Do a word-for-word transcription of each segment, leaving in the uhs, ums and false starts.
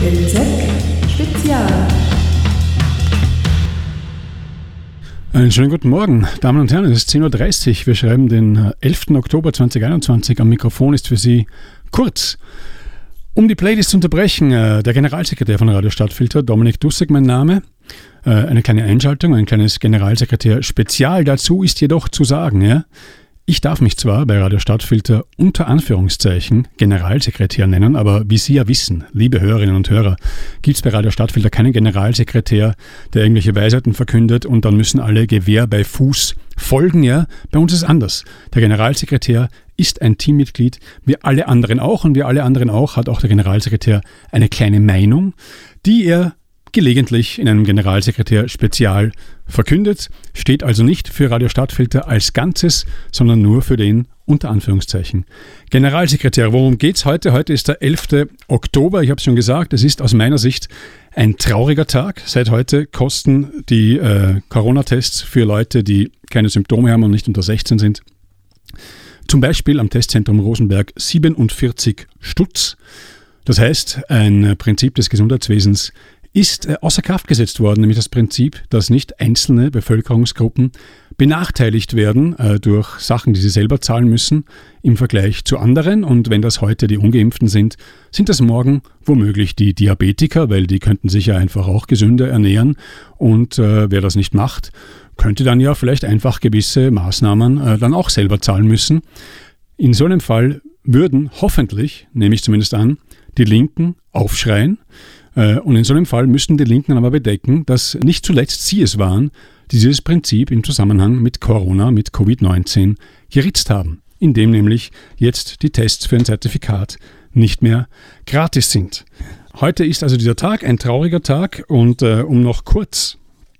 Gen Z Spezial. Einen schönen guten Morgen, Damen und Herren, es ist zehn Uhr dreißig, wir schreiben den elften Oktober zweitausendeinundzwanzig, am Mikrofon ist für Sie Kurz. Um die Playlist zu unterbrechen, der Generalsekretär von Radio Stadtfilter, Dominik Dussek mein Name, eine kleine Einschaltung, ein kleines Generalsekretär-Spezial, dazu ist jedoch zu sagen, ja, ich darf mich zwar bei Radio Stadtfilter unter Anführungszeichen Generalsekretär nennen, aber wie Sie ja wissen, liebe Hörerinnen und Hörer, gibt es bei Radio Stadtfilter keinen Generalsekretär, der irgendwelche Weisheiten verkündet und dann müssen alle Gewehr bei Fuß folgen. Ja, bei uns ist es anders. Der Generalsekretär ist ein Teammitglied, wie alle anderen auch, und wie alle anderen auch hat auch der Generalsekretär eine kleine Meinung, die er gelegentlich in einem Generalsekretär-Spezial verkündet, steht also nicht für Radio Stadtfilter als Ganzes, sondern nur für den, unter Anführungszeichen, Generalsekretär. Worum geht's heute? Heute ist der elfte Oktober, ich habe es schon gesagt, es ist aus meiner Sicht ein trauriger Tag. Seit heute kosten die äh, Corona-Tests für Leute, die keine Symptome haben und nicht unter sechzehn sind, zum Beispiel am Testzentrum Rosenberg siebenundvierzig Stutz. Das heißt, ein Prinzip des Gesundheitswesens ist äh, außer Kraft gesetzt worden, nämlich das Prinzip, dass nicht einzelne Bevölkerungsgruppen benachteiligt werden äh, durch Sachen, die sie selber zahlen müssen im Vergleich zu anderen. Und wenn das heute die Ungeimpften sind, sind das morgen womöglich die Diabetiker, weil die könnten sich ja einfach auch gesünder ernähren. Und äh, wer das nicht macht, könnte dann ja vielleicht einfach gewisse Maßnahmen äh, dann auch selber zahlen müssen. In so einem Fall würden hoffentlich, nehme ich zumindest an, die Linken aufschreien. Und in so einem Fall müssten die Linken aber bedecken, dass nicht zuletzt sie es waren, die dieses Prinzip im Zusammenhang mit Corona, mit Covid neunzehn geritzt haben, indem nämlich jetzt die Tests für ein Zertifikat nicht mehr gratis sind. Heute ist also dieser Tag ein trauriger Tag und äh, um noch kurz,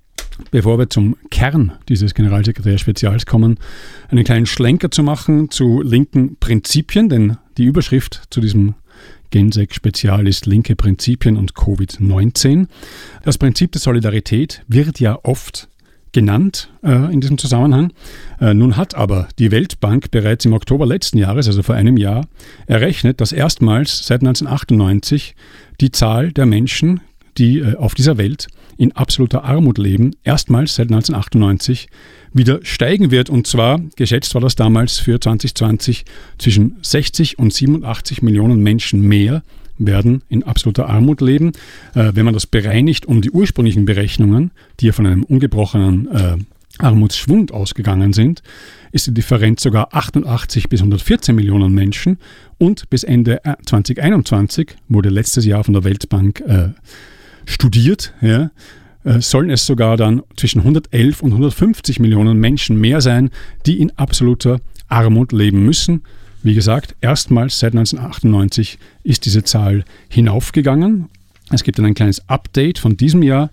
bevor wir zum Kern dieses Generalsekretär-Spezials kommen, einen kleinen Schlenker zu machen zu linken Prinzipien, denn die Überschrift zu diesem Gensek-Spezial ist linke Prinzipien und Covid neunzehn. Das Prinzip der Solidarität wird ja oft genannt äh, in diesem Zusammenhang. Äh, nun hat aber die Weltbank bereits im Oktober letzten Jahres, also vor einem Jahr, errechnet, dass erstmals seit neunzehnhundertachtundneunzig die Zahl der Menschen, die äh, auf dieser Welt in absoluter Armut leben, erstmals seit neunzehnhundertachtundneunzig wieder steigen wird. Und zwar, geschätzt war das damals für zwanzig zwanzig, zwischen sechzig und siebenundachtzig Millionen Menschen mehr werden in absoluter Armut leben. Äh, wenn man das bereinigt um die ursprünglichen Berechnungen, die ja von einem ungebrochenen äh, Armutsschwund ausgegangen sind, ist die Differenz sogar achtundachtzig bis hundertvierzehn Millionen Menschen. Und bis Ende zweitausendeinundzwanzig, wurde letztes Jahr von der Weltbank äh, studiert, ja, sollen es sogar dann zwischen hundertelf und hundertfünfzig Millionen Menschen mehr sein, die in absoluter Armut leben müssen. Wie gesagt, erstmals seit neunzehnhundertachtundneunzig ist diese Zahl hinaufgegangen. Es gibt dann ein kleines Update von diesem Jahr,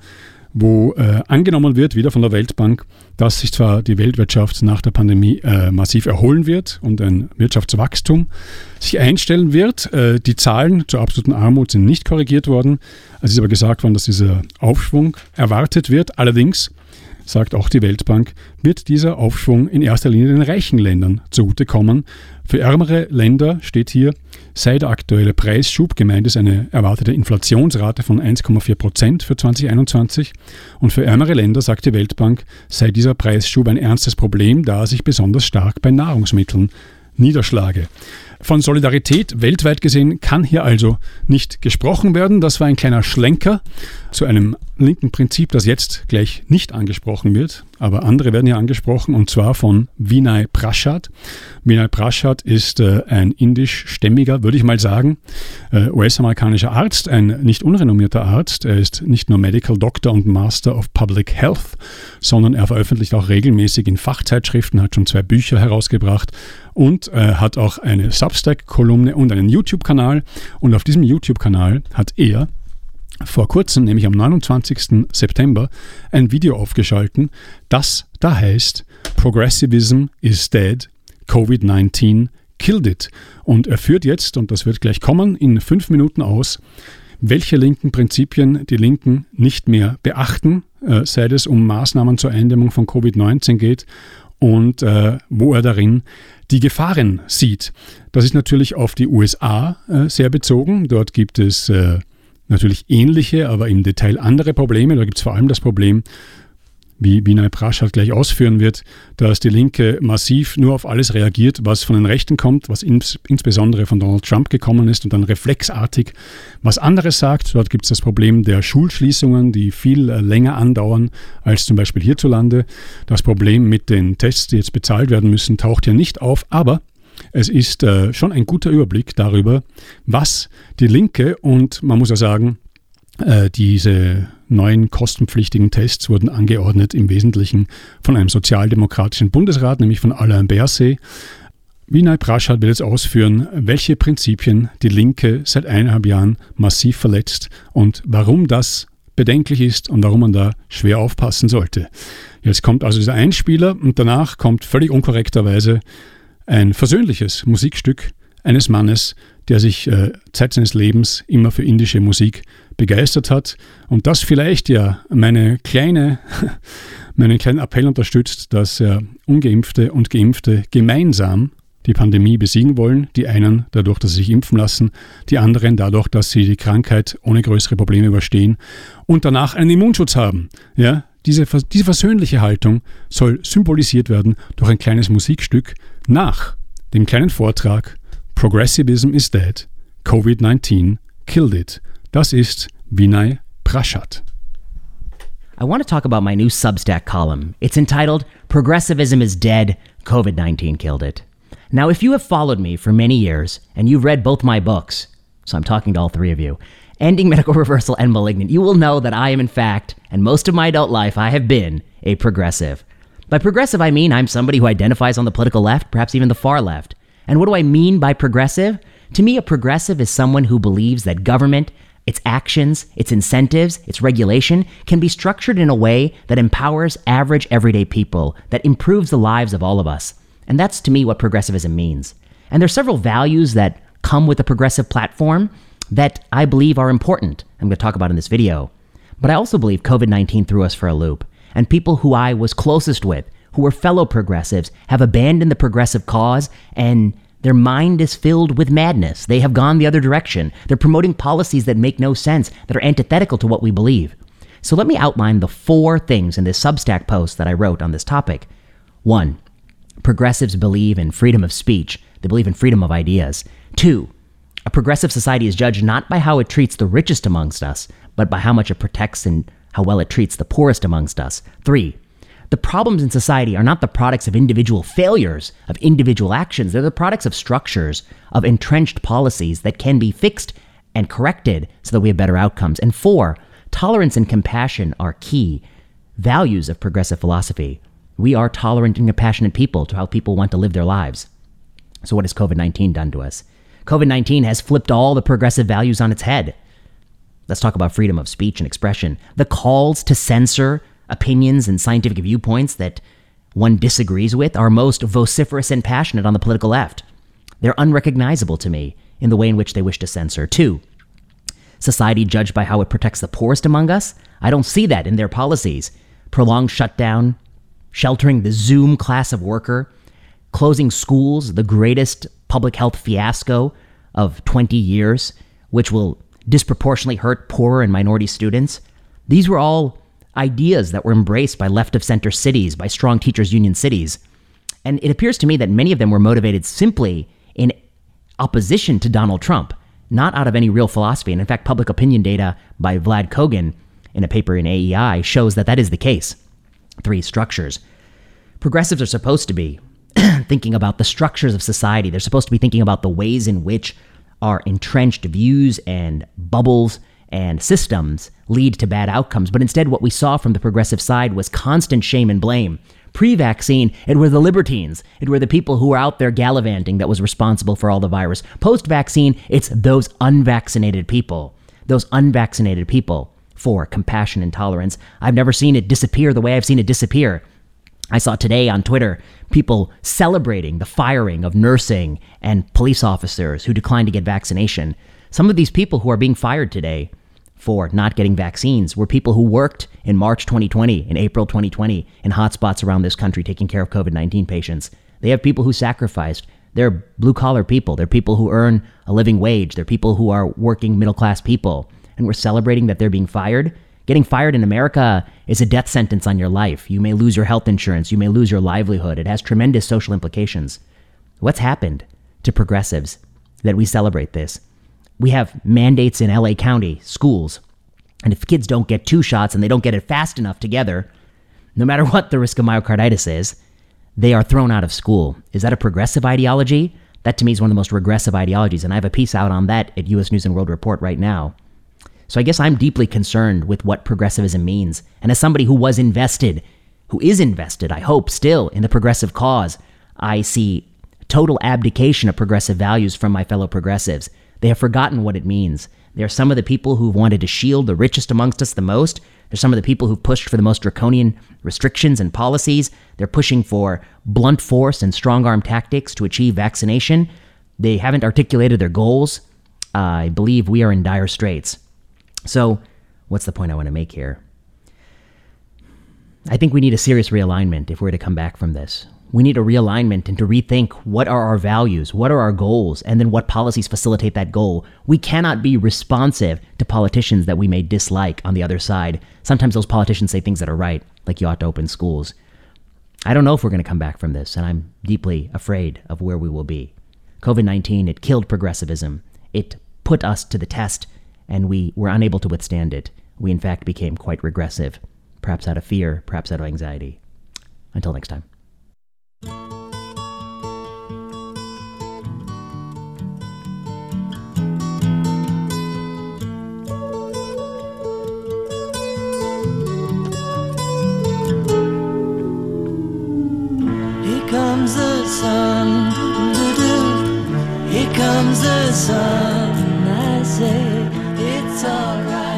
wo äh, angenommen wird, wieder von der Weltbank, dass sich zwar die Weltwirtschaft nach der Pandemie äh, massiv erholen wird und ein Wirtschaftswachstum sich einstellen wird. Äh, die Zahlen zur absoluten Armut sind nicht korrigiert worden. Es ist aber gesagt worden, dass dieser Aufschwung erwartet wird. Allerdings, sagt auch die Weltbank, wird dieser Aufschwung in erster Linie den reichen Ländern zugutekommen. Für ärmere Länder steht hier, sei der aktuelle Preisschub, gemeint ist eine erwartete Inflationsrate von eins Komma vier Prozent für zweitausendeinundzwanzig. Und für ärmere Länder, sagt die Weltbank, sei dieser Preisschub ein ernstes Problem, da er sich besonders stark bei Nahrungsmitteln niederschlage. Von Solidarität weltweit gesehen kann hier also nicht gesprochen werden. Das war ein kleiner Schlenker zu einem linken Prinzip, das jetzt gleich nicht angesprochen wird. Aber andere werden hier angesprochen, und zwar von Vinay Prashad. Vinay Prashad ist äh, ein indischstämmiger, würde ich mal sagen, äh, U S-amerikanischer Arzt, ein nicht unrenommierter Arzt. Er ist nicht nur Medical Doctor und Master of Public Health, sondern er veröffentlicht auch regelmäßig in Fachzeitschriften, hat schon zwei Bücher herausgebracht und äh, hat auch eine Substack-Kolumne und einen YouTube-Kanal. Und auf diesem YouTube-Kanal hat er vor kurzem, nämlich am neunundzwanzigsten September, ein Video aufgeschalten, das da heißt Progressivism is dead, Covid neunzehn killed it. Und er führt jetzt, und das wird gleich kommen, in fünf Minuten aus, welche linken Prinzipien die Linken nicht mehr beachten, äh, seit es um Maßnahmen zur Eindämmung von Covid neunzehn geht und äh, wo er darin die Gefahren sieht. Das ist natürlich auf die U S A äh, sehr bezogen. Dort gibt es äh, natürlich ähnliche, aber im Detail andere Probleme. Da gibt es vor allem das Problem, wie Vinay Prashad gleich ausführen wird, dass die Linke massiv nur auf alles reagiert, was von den Rechten kommt, was ins, insbesondere von Donald Trump gekommen ist und dann reflexartig was anderes sagt. Dort gibt es das Problem der Schulschließungen, die viel äh, länger andauern als zum Beispiel hierzulande. Das Problem mit den Tests, die jetzt bezahlt werden müssen, taucht hier nicht auf, aber es ist äh, schon ein guter Überblick darüber, was die Linke und man muss ja sagen, äh, diese neuen kostenpflichtigen Tests wurden angeordnet im Wesentlichen von einem sozialdemokratischen Bundesrat, nämlich von Alain Berset. Vinay Prashad will jetzt ausführen, welche Prinzipien die Linke seit eineinhalb Jahren massiv verletzt und warum das bedenklich ist und warum man da schwer aufpassen sollte. Jetzt kommt also dieser Einspieler und danach kommt völlig unkorrekterweise ein versöhnliches Musikstück eines Mannes, der sich äh, Zeit seines Lebens immer für indische Musik begeistert hat und das vielleicht ja meine kleine, meinen kleinen Appell unterstützt, dass äh, Ungeimpfte und Geimpfte gemeinsam die Pandemie besiegen wollen. Die einen dadurch, dass sie sich impfen lassen, die anderen dadurch, dass sie die Krankheit ohne größere Probleme überstehen und danach einen Immunschutz haben. Ja, diese, diese versöhnliche Haltung soll symbolisiert werden durch ein kleines Musikstück nach dem kleinen Vortrag Progressivism is dead, Covid nineteen killed it. Das ist Vinay Prashad. I want to talk about my new Substack column. It's entitled Progressivism is Dead, Covid nineteen Killed It. Now, if you have followed me for many years and you've read both my books, so I'm talking to all three of you, Ending Medical Reversal and Malignant, you will know that I am in fact, and most of my adult life, I have been a progressive. By progressive, I mean I'm somebody who identifies on the political left, perhaps even the far left. And what do I mean by progressive? To me, a progressive is someone who believes that government, its actions, its incentives, its regulation can be structured in a way that empowers average, everyday people, that improves the lives of all of us. And that's, to me, what progressivism means. And there's several values that come with a progressive platform that I believe are important, I'm going to talk about in this video. But I also believe COVID nineteen threw us for a loop. And people who I was closest with, who were fellow progressives, have abandoned the progressive cause and their mind is filled with madness. They have gone the other direction. They're promoting policies that make no sense, that are antithetical to what we believe. So let me outline the four things in this Substack post that I wrote on this topic. One, progressives believe in freedom of speech. They believe in freedom of ideas. Two, a progressive society is judged not by how it treats the richest amongst us, but by how much it protects and how well it treats the poorest amongst us. Three, the problems in society are not the products of individual failures, of individual actions. They're the products of structures, of entrenched policies that can be fixed and corrected so that we have better outcomes. And four, tolerance and compassion are key values of progressive philosophy. We are tolerant and compassionate people to how people want to live their lives. So what has COVID nineteen done to us? COVID nineteen has flipped all the progressive values on its head. Let's talk about freedom of speech and expression. The calls to censor opinions and scientific viewpoints that one disagrees with are most vociferous and passionate on the political left. They're unrecognizable to me in the way in which they wish to censor. Two, society judged by how it protects the poorest among us. I don't see that in their policies. Prolonged shutdown, sheltering the Zoom class of worker, closing schools, the greatest public health fiasco of twenty years, which will disproportionately hurt poorer and minority students. These were all ideas that were embraced by left-of-center cities, by strong teachers' union cities. And it appears to me that many of them were motivated simply in opposition to Donald Trump, not out of any real philosophy. And in fact, public opinion data by Vlad Kogan in a paper in A E I shows that that is the case. Three, structures. Progressives are supposed to be thinking about the structures of society. They're supposed to be thinking about the ways in which our entrenched views and bubbles and systems lead to bad outcomes. But instead, what we saw from the progressive side was constant shame and blame. Pre-vaccine, it were the libertines. It were the people who were out there gallivanting that was responsible for all the virus. Post-vaccine, it's those unvaccinated people. Those unvaccinated people for compassion and tolerance. I've never seen it disappear the way I've seen it disappear. I saw today on Twitter people celebrating the firing of nursing and police officers who declined to get vaccination. Some of these people who are being fired today for not getting vaccines were people who worked in March twenty twenty, in April twenty twenty, in hotspots around this country taking care of COVID nineteen patients. They have people who sacrificed. They're blue-collar people. They're people who earn a living wage. They're people who are working middle-class people. and we're celebrating that they're being fired. Getting fired in America is a death sentence on your life. You may lose your health insurance. You may lose your livelihood. It has tremendous social implications. What's happened to progressives that we celebrate this? We have mandates in L A County schools. And if kids don't get two shots and they don't get it fast enough together, no matter what the risk of myocarditis is, they are thrown out of school. Is that a progressive ideology? That to me is one of the most regressive ideologies. And I have a piece out on that at U S News and World Report right now. So I guess I'm deeply concerned with what progressivism means. And as somebody who was invested, who is invested, I hope still, in the progressive cause, I see total abdication of progressive values from my fellow progressives. They have forgotten what it means. They're some of the people who've wanted to shield the richest amongst us the most. They're some of the people who've pushed for the most draconian restrictions and policies. They're pushing for blunt force and strong-arm tactics to achieve vaccination. They haven't articulated their goals. Uh, I believe we are in dire straits. So, what's the point I want to make here? I think we need a serious realignment if we're to come back from this. We need a realignment and to rethink what are our values, what are our goals, and then what policies facilitate that goal. We cannot be responsive to politicians that we may dislike on the other side. Sometimes those politicians say things that are right, like you ought to open schools. I don't know if we're going to come back from this, and I'm deeply afraid of where we will be. covid nineteen, it killed progressivism. It put us to the test, and we were unable to withstand it. We, in fact, became quite regressive, perhaps out of fear, perhaps out of anxiety. Until next time. Here comes the sun, doo-doo. Here comes the sun, I say it's alright.